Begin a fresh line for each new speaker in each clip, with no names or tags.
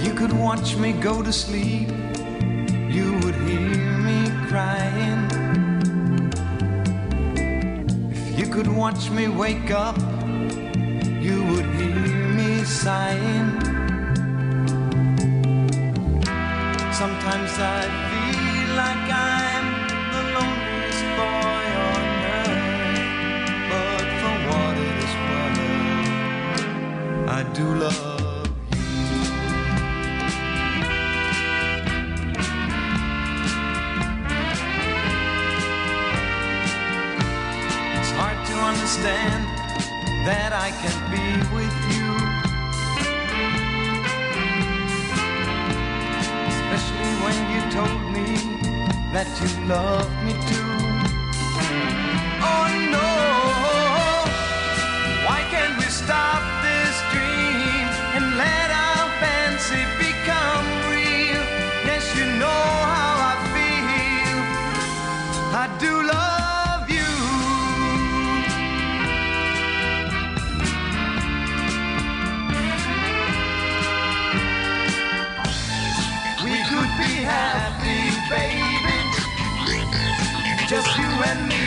you could watch me go to sleep, you would hear me crying. If you could watch me wake up, you would hear me sighing. Sometimes I feel like I'm the loneliest boy on earth, but for what it is worth, I do love. Understand that I can't be with you, especially when you told me that you loved me too. Oh no, why can't we stop this dream and let our fancy become real? Yes, you know how I feel. I do love. Happy, baby, just you and me.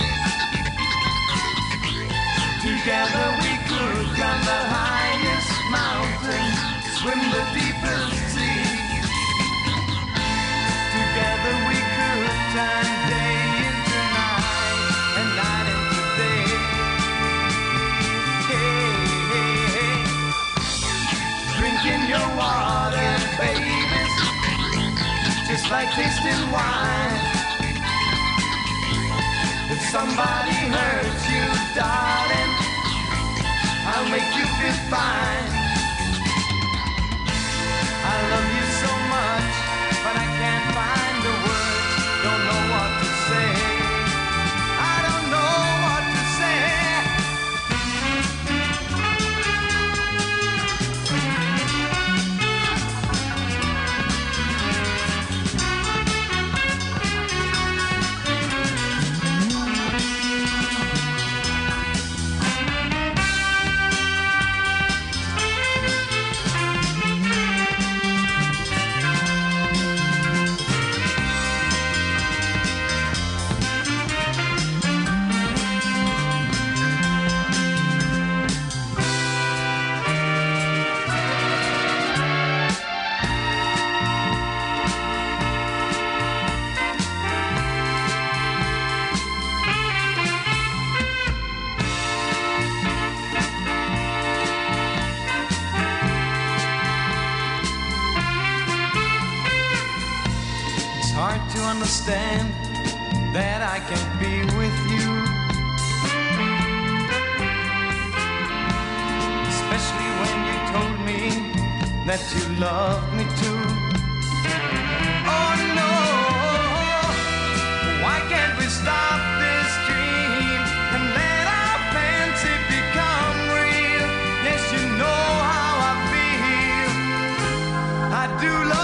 Together we could climb the highest mountain, swim the deepest sea. Together we could turn day into night and night into day. Hey, hey, hey. Drinking your water, baby, just like tasting wine. If somebody hurts you, darling, I'll make you feel fine. I love you so much, but I can't find the words. Don't know what to say. I don't know what to say. Understand that I can't be with you, especially when you told me that you loved me too. Oh no, why can't we stop this dream and let our fancy become real? Yes, you know how I feel. I do love